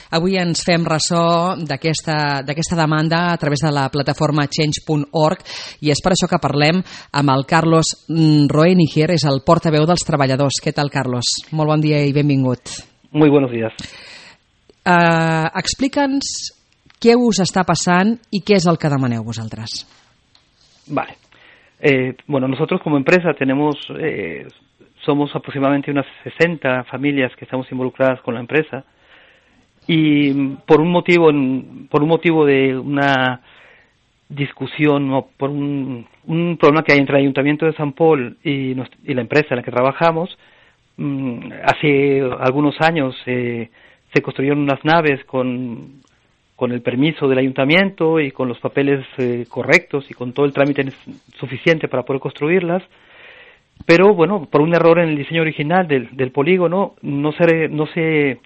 Avui ens fem ressò d'aquesta demanda a través de la plataforma change.org i és per això que parlem amb el Carlos Roeniger, és el portaveu dels treballadors. Què tal, Carlos? Molt bon dia i benvingut. Muy buenos días. Explica'ns què us està passant i què és el que demaneu vosaltres. Vale. Bueno, nosotros como empresa somos aproximadamente unas 60 familias que estamos involucradas con la empresa y por un motivo de una discusión o por un problema que hay entre el Ayuntamiento de San Pol y la empresa en la que trabajamos, hace algunos años se construyeron unas naves con el permiso del ayuntamiento y con los papeles correctos y con todo el trámite suficiente para poder construirlas, pero bueno, por un error en el diseño original del polígono no se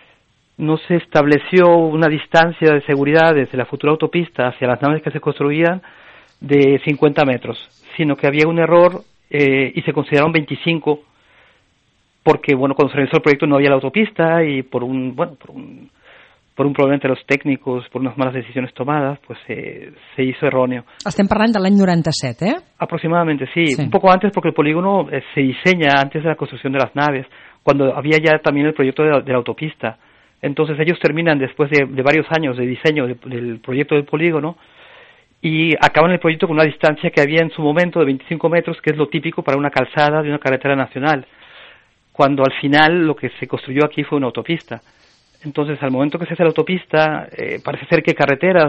estableció una distancia de seguridad desde la futura autopista hacia las naves que se construían de 50 metros, sino que había un error y se consideraron 25 porque bueno, cuando se realizó el proyecto no había la autopista y por un problema entre los técnicos, por unas malas decisiones tomadas, pues se hizo erróneo. Estem parlant de l'any 97, eh? Aproximadamente, sí. Un poco antes, porque el polígono se diseña antes de la construcción de las naves, cuando había ya también el proyecto de la autopista. Entonces ellos terminan después de varios años de diseño del proyecto del polígono y acaban el proyecto con una distancia que había en su momento de 25 metros, que es lo típico para una calzada de una carretera nacional, cuando al final lo que se construyó aquí fue una autopista. Entonces, al momento que se hace la autopista, parece ser que Carreteras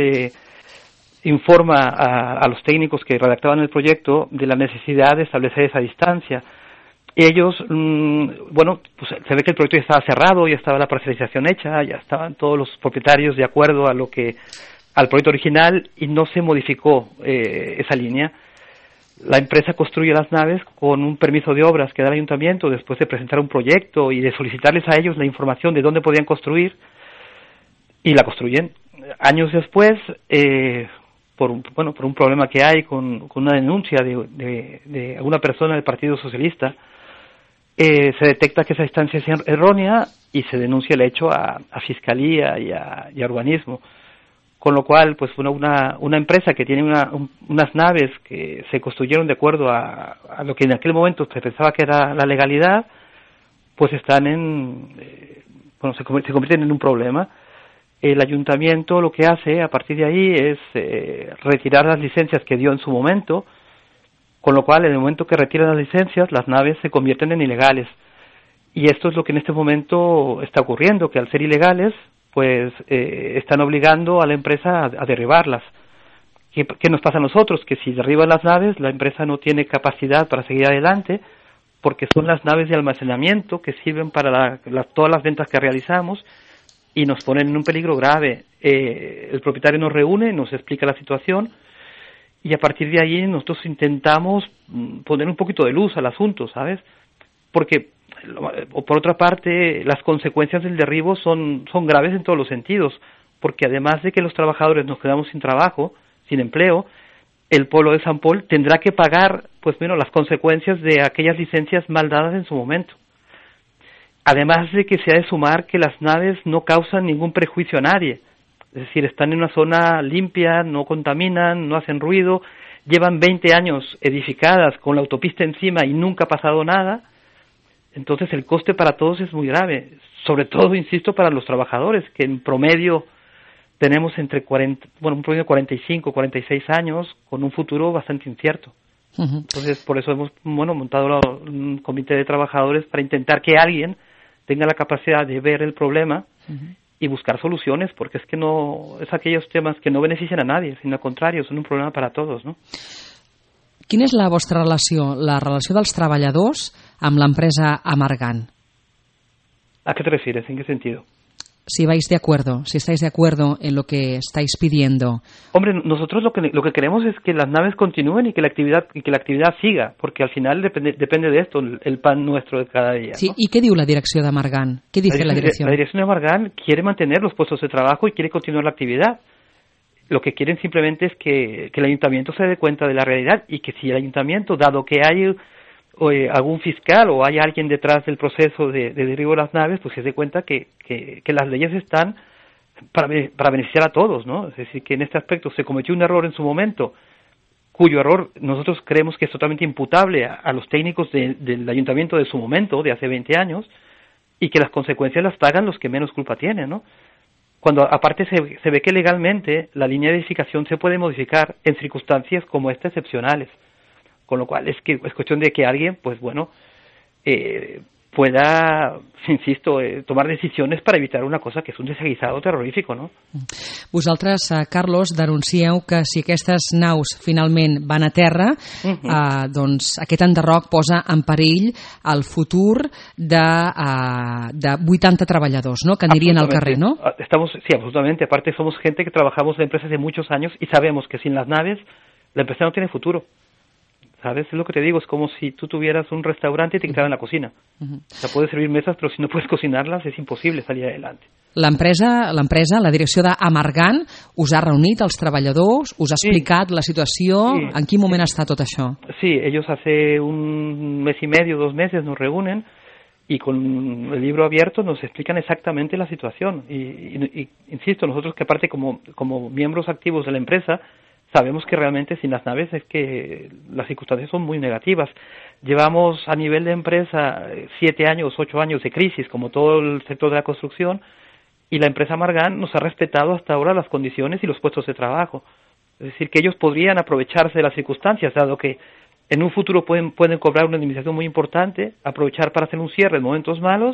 informa a los técnicos que redactaban el proyecto de la necesidad de establecer esa distancia. Ellos, bueno, pues se ve que el proyecto ya estaba cerrado, ya estaba la parcelización hecha, ya estaban todos los propietarios de acuerdo al proyecto original y no se modificó esa línea. La empresa construye las naves con un permiso de obras que da el ayuntamiento después de presentar un proyecto y de solicitarles a ellos la información de dónde podían construir y la construyen. Años después, por un problema que hay con una denuncia de alguna persona del Partido Socialista, se detecta que esa distancia es errónea y se denuncia el hecho a Fiscalía y a Urbanismo. Con lo cual, pues una empresa que tiene unas naves que se construyeron de acuerdo a lo que en aquel momento se pensaba que era la legalidad, pues están se convierten en un problema. El ayuntamiento lo que hace a partir de ahí es retirar las licencias que dio en su momento, con lo cual en el momento que retiran las licencias, las naves se convierten en ilegales. Y esto es lo que en este momento está ocurriendo, que al ser ilegales, pues están obligando a la empresa a derribarlas. ¿Qué nos pasa a nosotros? Que si derriban las naves, la empresa no tiene capacidad para seguir adelante, porque son las naves de almacenamiento que sirven para todas las ventas que realizamos y nos ponen en un peligro grave. El propietario nos reúne, nos explica la situación y a partir de ahí nosotros intentamos poner un poquito de luz al asunto, ¿sabes? Porque por otra parte, las consecuencias del derribo son graves en todos los sentidos, porque además de que los trabajadores nos quedamos sin trabajo, sin empleo, el pueblo de San Pol tendrá que pagar, las consecuencias de aquellas licencias mal dadas en su momento. Además de que se ha de sumar que las naves no causan ningún prejuicio a nadie, es decir, están en una zona limpia, no contaminan, no hacen ruido, llevan 20 años edificadas con la autopista encima y nunca ha pasado nada. Entonces el coste para todos es muy grave, sobre todo, insisto, para los trabajadores, que en promedio tenemos un promedio de 45, 46 años, con un futuro bastante incierto. Uh-huh. Entonces, por eso hemos montado un comité de trabajadores para intentar que alguien tenga la capacidad de ver el problema uh-huh. y buscar soluciones, porque es que no es aquellos temas que no benefician a nadie, sino al contrario, son un problema para todos, ¿no? Quina és la vostra relació, la relació dels treballadors amb l'empresa Amargan? ¿A qué te refieres? ¿En qué sentido? Si estáis de acuerdo en lo que estáis pidiendo. Hombre, nosotros lo que queremos es que las naves continúen y que la actividad siga, porque al final depende de esto, el pan nuestro de cada día. Sí, ¿no? ¿Y qué diu la direcció d'Amargan? ¿Qué dice la dirección? La dirección de Amargan quiere mantener los puestos de trabajo y quiere continuar la actividad. Lo que quieren simplemente es que el ayuntamiento se dé cuenta de la realidad y que si el ayuntamiento, dado que hay algún fiscal o hay alguien detrás del proceso de derribo de las naves, pues se dé cuenta que las leyes están para beneficiar a todos, ¿no? Es decir, que en este aspecto se cometió un error en su momento, cuyo error nosotros creemos que es totalmente imputable a los técnicos del ayuntamiento de su momento, de hace 20 años, y que las consecuencias las pagan los que menos culpa tienen, ¿no? Cuando aparte se ve que legalmente la línea de edificación se puede modificar en circunstancias como estas excepcionales, con lo cual es cuestión de que alguien, pues bueno, pueda, insisto, tomar decisiones para evitar una cosa que és un desaguisado terrorífico, no? Vosaltres, Carlos, denuncieu que si aquestes naus finalment van a terra, doncs aquest enderroc posa en perill el futur de 80 treballadors, ¿no?, que anirien al carrer, ¿no? Sí, absolutamente. Aparte somos gente que trabajamos en empresas de muchos años y sabemos que sin las naves la empresa no tiene futuro. ¿Sabes? Es lo que te digo, es como si tú tuvieras un restaurante y te quitaran la cocina. O sea, puedes servir mesas, pero si no puedes cocinarlas es imposible salir adelante. L'empresa, la direcció d'Amargant, us ha reunit els treballadors, us ha explicat la situació, sí. En quin moment està tot això? Sí, ellos hace un mes y medio, 2 meses nos reúnen y con el libro abierto nos explican exactamente la situación. Y insisto, nosotros que aparte como miembros activos de la empresa, sabemos que realmente sin las naves es que las circunstancias son muy negativas. Llevamos a nivel de empresa 7 años, 8 años de crisis, como todo el sector de la construcción, y la empresa Amargant nos ha respetado hasta ahora las condiciones y los puestos de trabajo. Es decir, que ellos podrían aprovecharse de las circunstancias, dado que en un futuro pueden cobrar una indemnización muy importante, aprovechar para hacer un cierre en momentos malos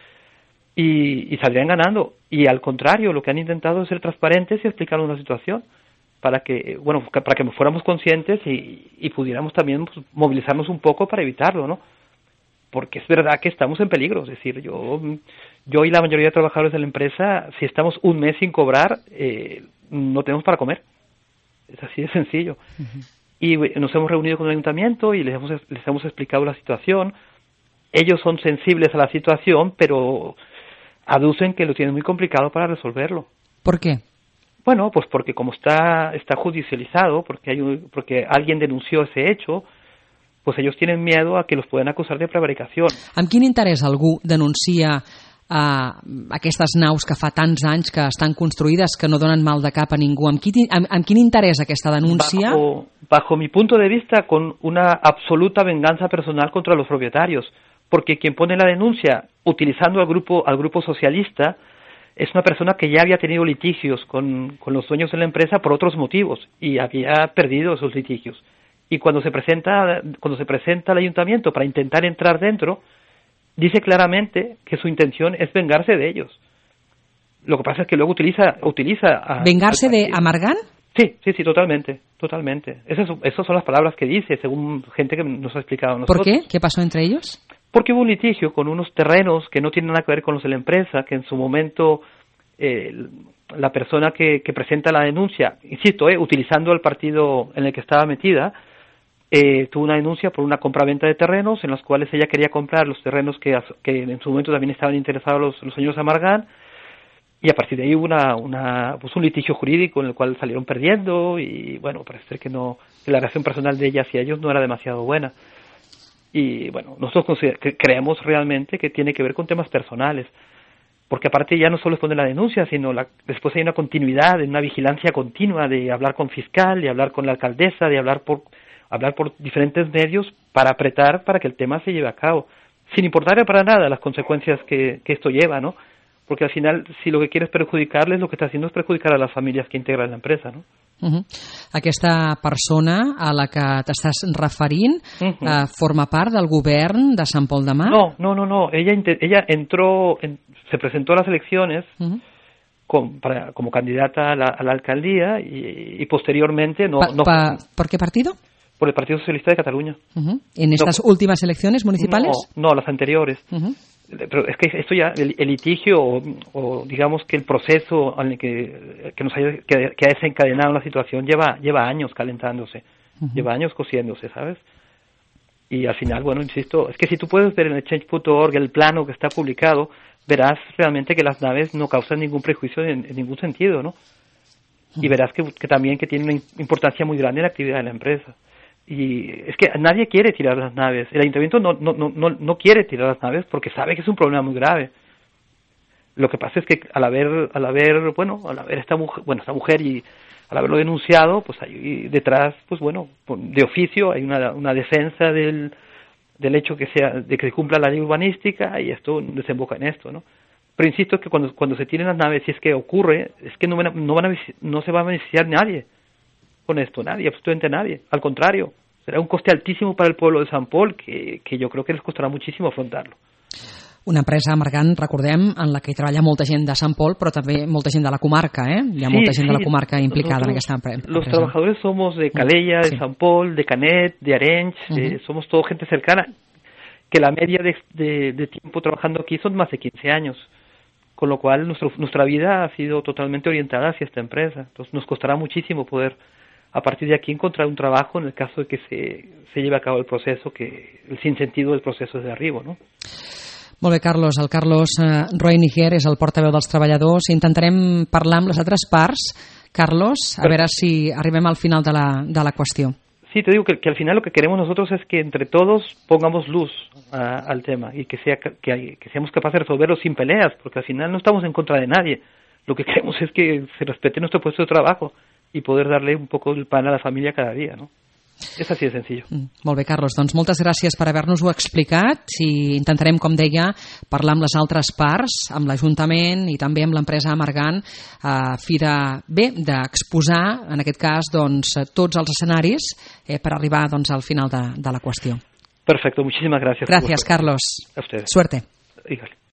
y saldrían ganando. Y al contrario, lo que han intentado es ser transparentes y explicarnos la situación, para que fuéramos conscientes y pudiéramos también pues, movilizarnos un poco para evitarlo, ¿no? Porque es verdad que estamos en peligro. Es decir, yo y la mayoría de trabajadores de la empresa, si estamos un mes sin cobrar, no tenemos para comer. Es así de sencillo. Y nos hemos reunido con el ayuntamiento y les hemos explicado la situación. Ellos son sensibles a la situación, pero aducen que lo tienen muy complicado para resolverlo. ¿Por qué? Bueno, pues porque como está judicializado, porque alguien denunció ese hecho, pues ellos tienen miedo a que los puedan acusar de prevaricació. Amb quin interès algú denuncia aquestes naus que fa tants anys que estan construïdes, que no donen mal de cap a ningú? Amb quin interès aquesta denúncia? Bajo mi punto de vista, con una absoluta venganza personal contra los propietarios, porque quien pone la denuncia utilizando al grupo socialista es una persona que ya había tenido litigios con los dueños de la empresa por otros motivos y había perdido esos litigios. Y cuando se presenta al ayuntamiento para intentar entrar dentro, dice claramente que su intención es vengarse de ellos. Lo que pasa es que luego utiliza ¿vengarse de Amargant? Sí, totalmente. Esas son las palabras que dice, según gente que nos ha explicado a nosotros. ¿Por qué? ¿Qué pasó entre ellos? Porque hubo un litigio con unos terrenos que no tienen nada que ver con los de la empresa, que en su momento la persona que presenta la denuncia, insisto, utilizando el partido en el que estaba metida, tuvo una denuncia por una compraventa de terrenos en los cuales ella quería comprar los terrenos que en su momento también estaban interesados los señores Amargant, y a partir de ahí hubo un litigio jurídico en el cual salieron perdiendo y bueno, parece que la relación personal de ella hacia ellos no era demasiado buena. Y bueno, nosotros creemos realmente que tiene que ver con temas personales, porque aparte ya no solo es poner la denuncia, sino después hay una continuidad, una vigilancia continua de hablar con fiscal, de hablar con la alcaldesa, de hablar por diferentes medios para apretar para que el tema se lleve a cabo, sin importarle para nada las consecuencias que esto lleva, ¿no? Porque al final, si lo que quiere es perjudicarles, lo que está haciendo es perjudicar a las familias que integran la empresa, ¿no? Aquesta persona a la que t'estàs referint forma part del govern de Sant Pol de Mar? No. Ella se presentó a las elecciones como candidata a la alcaldía y posteriormente no. ¿Por qué partido? Por el Partido Socialista de Cataluña. ¿En estas últimas elecciones municipales? No, las anteriores. Pero es que esto ya, el litigio o digamos que el proceso en el que ha desencadenado la situación lleva años calentándose, lleva años cociéndose, ¿sabes? Y al final, bueno, insisto, es que si tú puedes ver en el change.org el plano que está publicado, verás realmente que las naves no causan ningún prejuicio en ningún sentido, ¿no? Y verás que también que tiene una importancia muy grande en la actividad de la empresa. Y es que nadie quiere tirar las naves. El ayuntamiento no quiere tirar las naves porque sabe que es un problema muy grave. Lo que pasa es que al haber esta mujer y al haberlo denunciado, pues hay detrás, pues bueno, de oficio hay una defensa del hecho de que se cumpla la ley urbanística, y esto desemboca en esto, ¿no? Pero insisto que cuando se tienen las naves, si es que ocurre, es que no se va a beneficiar nadie con esto, nadie, absolutamente nadie. Al contrario, será un coste altísimo para el pueblo de Sant Pol que yo creo que les costará muchísimo afrontarlo. Una empresa, Amargant, recordem, en la que hi treballa molta gent de Sant Pol, però també molta gent de la comarca, eh? Hi ha molta gent de la comarca implicada en aquesta empresa. Los trabajadores somos de Calella, de Sant Pol, de Canet, de Arenys, somos todo gente cercana, que la media de tiempo trabajando aquí son más de 15 años, con lo cual nuestra vida ha sido totalmente orientada hacia esta empresa. Entonces nos costará muchísimo poder, a partir de aquí, encontrar un trabajo en el caso de que se lleve a cabo el proceso, que el sinsentido del proceso es de arriba, ¿no? Molt bé, Carlos. El Carlos Roeniger és el portaveu dels treballadors. Intentarem parlar amb les altres parts, Carlos, a veure si arribem al final de la qüestió. Sí, te digo que al final lo que queremos nosotros es que entre todos pongamos luz al tema y que seamos capaces de resolverlo sin peleas, porque al final no estamos en contra de nadie. Lo que queremos es que se respete nuestro puesto de trabajo y poder darle un poco el pan a la familia cada día, ¿no? És així de senzill. Molt bé, Carlos. Doncs moltes gràcies per haver-nos-ho explicat i intentarem, com deia, parlar amb les altres parts, amb l'Ajuntament i també amb l'empresa Amargant, a fi d'exposar, en aquest cas, doncs, tots els escenaris per arribar al final de la qüestió. Perfecto, muchísimas gracias. Gracias, Carlos. A ustedes. Suerte. Híjole.